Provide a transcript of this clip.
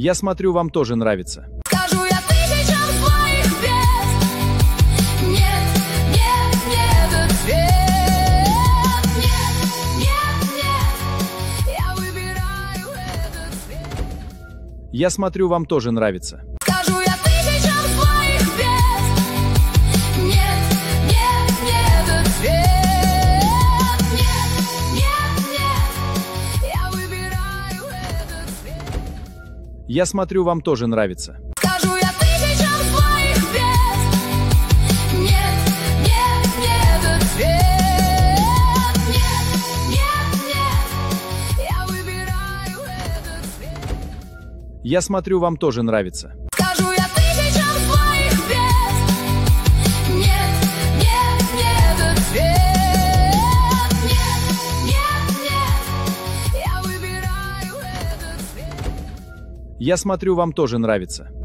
Я смотрю, вам тоже нравится. Скажу я тысячам своих бед. Нет, нет, нет, ответ. Нет, нет, нет, я выбираю этот цвет. Я смотрю, вам тоже нравится. Скажу я тысячам своих бед. Нет, нет, нет, ответ. Нет, нет, нет, я выбираю этот цвет. Я смотрю, вам тоже нравится. Скажу я тысячам своих бед. Нет, нет, нет, ответ. Нет, нет, я выбираю этот цвет. Я смотрю, вам тоже нравится. Скажу я тысячам своих бед. Нет, нет, нет, ответ. Нет, нет, я выбираю этот цвет. Я смотрю, вам тоже нравится.